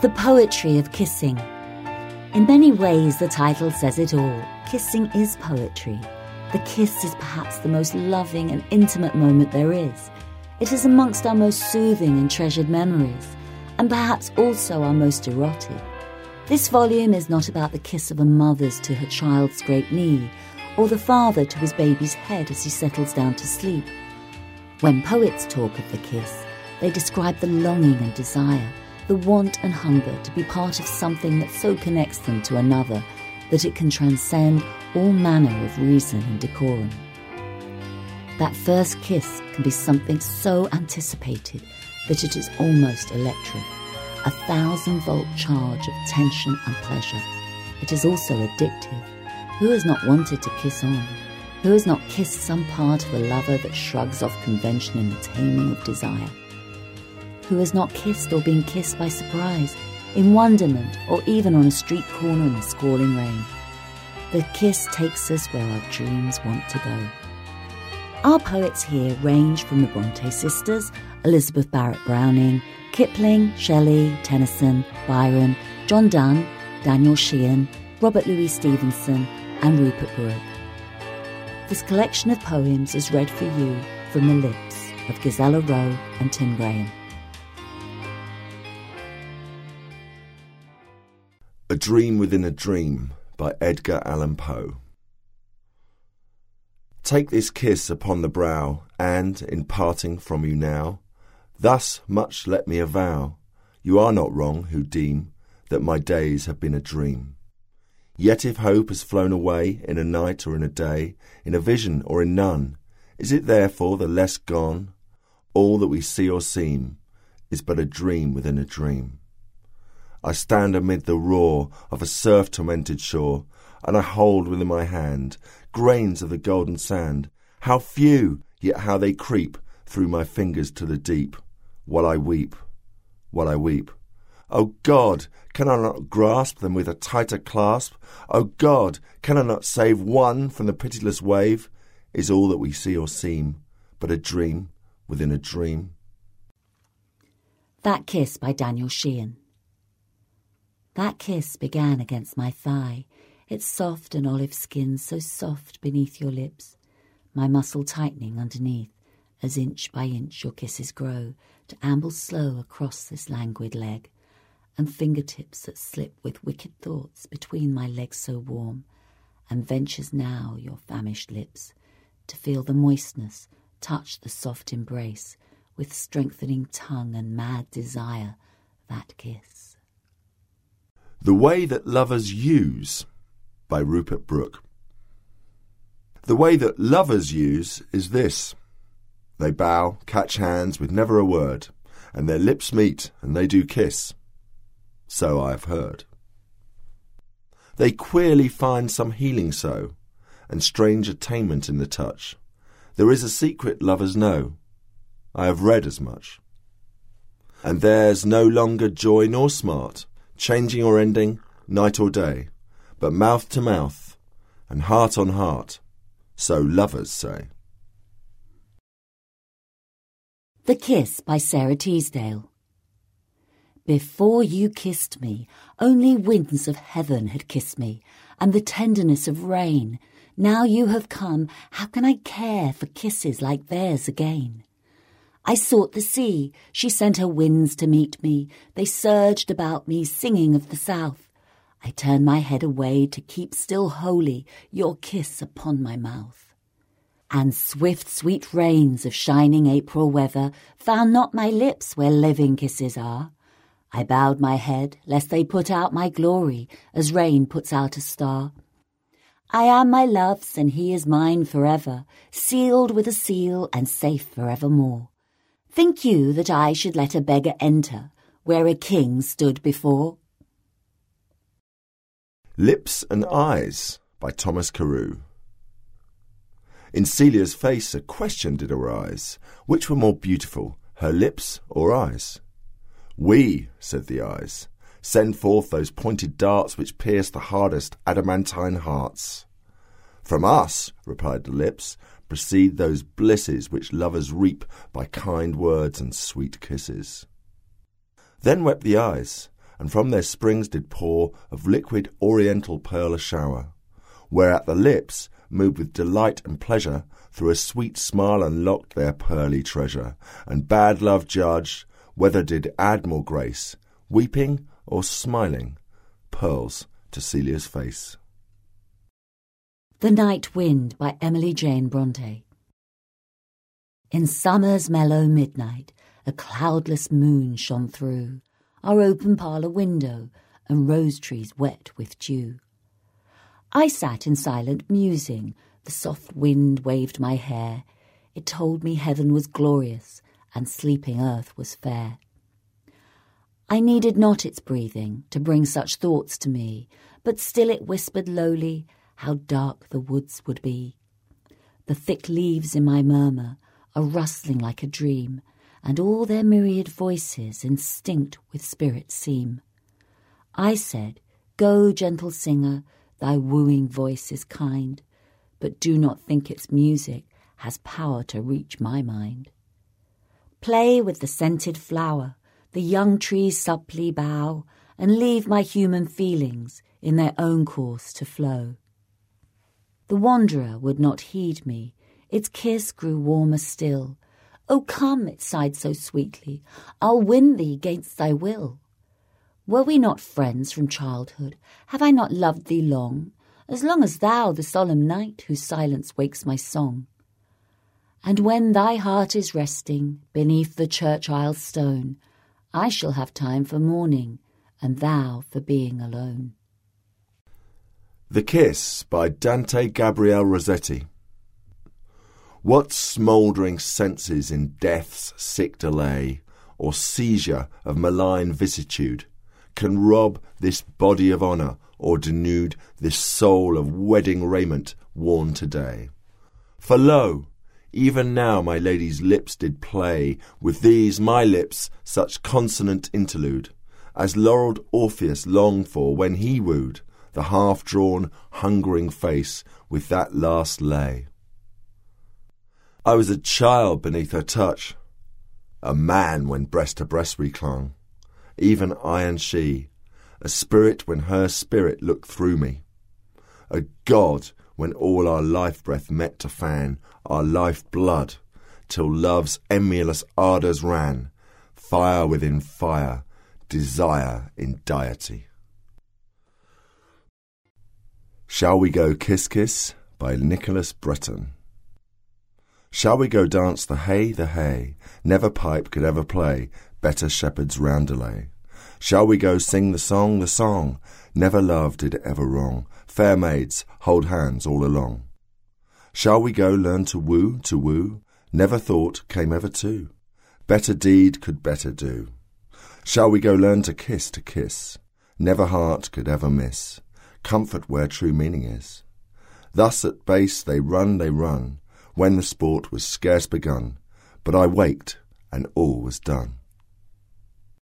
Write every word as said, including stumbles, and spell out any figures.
The poetry of kissing. In many ways, the title says it all. Kissing is poetry. The kiss is perhaps the most loving and intimate moment there is. It is amongst our most soothing and treasured memories, and perhaps also our most erotic. This volume is not about the kiss of a mother's to her child's great knee, or the father to his baby's head as he settles down to sleep. When poets talk of the kiss, they describe the longing and desire, the want and hunger to be part of something that so connects them to another that it can transcend all manner of reason and decorum. That first kiss can be something so anticipated that it is almost electric, a thousand-volt charge of tension and pleasure. It is also addictive. Who has not wanted to kiss on? Who has not kissed some part of a lover that shrugs off convention in the taming of desire? Who has not kissed or been kissed by surprise, in wonderment, or even on a street corner in the squalling rain? The kiss takes us where our dreams want to go. Our poets here range from the Bronte sisters, Elizabeth Barrett Browning, Kipling, Shelley, Tennyson, Byron, John Donne, Daniel Sheehan, Robert Louis Stevenson, and Rupert Brooke. This collection of poems is read for you from the lips of Gisela Rowe and Tim Graham. A Dream Within a Dream by Edgar Allan Poe. Take this kiss upon the brow, and, in parting from you now, thus much let me avow, you are not wrong who deem that my days have been a dream. Yet if hope has flown away in a night or in a day, in a vision or in none, is it therefore the less gone? All that we see or seem is but a dream within a dream. I stand amid the roar of a surf-tormented shore, and I hold within my hand grains of the golden sand. How few, yet how they creep through my fingers to the deep, while I weep, while I weep. O God, can I not grasp them with a tighter clasp? O God, can I not save one from the pitiless wave? Is all that we see or seem but a dream within a dream? That Kiss by Daniel Sheehan. That kiss began against my thigh, its soft and olive skin so soft beneath your lips, my muscle tightening underneath, as inch by inch your kisses grow to amble slow across this languid leg, and fingertips that slip with wicked thoughts between my legs so warm, and ventures now your famished lips to feel the moistness touch the soft embrace with strengthening tongue and mad desire, that kiss. The Way That Lovers Use by Rupert Brooke. The way that lovers use is this. They bow, catch hands with never a word, and their lips meet and they do kiss. So I have heard. They queerly find some healing so, and strange attainment in the touch. There is a secret lovers know. I have read as much. And there's no longer joy nor smart, changing or ending, night or day, but mouth to mouth, and heart on heart, so lovers say. The Kiss by Sarah Teasdale. Before you kissed me, only winds of heaven had kissed me, and the tenderness of rain. Now you have come, how can I care for kisses like theirs again? I sought the sea, she sent her winds to meet me. They surged about me, singing of the south. I turned my head away to keep still holy your kiss upon my mouth. And swift, sweet rains of shining April weather found not my lips where living kisses are. I bowed my head, lest they put out my glory, as rain puts out a star. I am my love's, and he is mine forever, sealed with a seal and safe forevermore. Think you that I should let a beggar enter where a king stood before? Lips and Eyes by Thomas Carew. In Celia's face a question did arise. Which were more beautiful, her lips or eyes? We, said the eyes, send forth those pointed darts which pierce the hardest adamantine hearts. From us, replied the lips, proceed those blisses which lovers reap by kind words and sweet kisses. Then wept the eyes, and from their springs did pour of liquid oriental pearl a shower, whereat the lips, moved with delight and pleasure, through a sweet smile unlocked their pearly treasure, and bad love judged whether did add more grace, weeping or smiling, pearls to Celia's face. The Night Wind by Emily Jane Bronte. In summer's mellow midnight, a cloudless moon shone through our open parlour window and rose trees wet with dew. I sat in silent musing, the soft wind waved my hair. It told me heaven was glorious and sleeping earth was fair. I needed not its breathing to bring such thoughts to me, but still it whispered lowly how dark the woods would be. The thick leaves in my murmur are rustling like a dream, and all their myriad voices instinct with spirit seem. I said, go, gentle singer, thy wooing voice is kind, but do not think its music has power to reach my mind. Play with the scented flower, the young trees supply bow, and leave my human feelings in their own course to flow. The wanderer would not heed me, its kiss grew warmer still. Oh, come, it sighed so sweetly, I'll win thee gainst thy will. Were we not friends from childhood? Have I not loved thee long, as long as thou, the solemn night, whose silence wakes my song? And when thy heart is resting beneath the church aisle stone, I shall have time for mourning, and thou for being alone. The Kiss by Dante Gabriel Rossetti. What smouldering senses in death's sick delay, or seizure of malign vicissitude, can rob this body of honour, or denude this soul of wedding raiment worn today? For lo, even now my lady's lips did play with these my lips such consonant interlude, as laurelled Orpheus longed for when he wooed the half-drawn, hungering face with that last lay. I was a child beneath her touch, a man when breast to breast we clung, even I and she, a spirit when her spirit looked through me, a god when all our life breath met to fan our life blood, till love's emulous ardours ran, fire within fire, desire in deity. Shall We Go Kiss Kiss by Nicholas Breton. Shall we go dance the hay, the hay, never pipe could ever play better shepherd's roundelay? Shall we go sing the song, the song, never love did ever wrong, fair maids, hold hands all along? Shall we go learn to woo, to woo, never thought came ever to, better deed could better do? Shall we go learn to kiss, to kiss, never heart could ever miss, comfort where true meaning is? Thus at base they run, they run, when the sport was scarce begun, but I waked and all was done.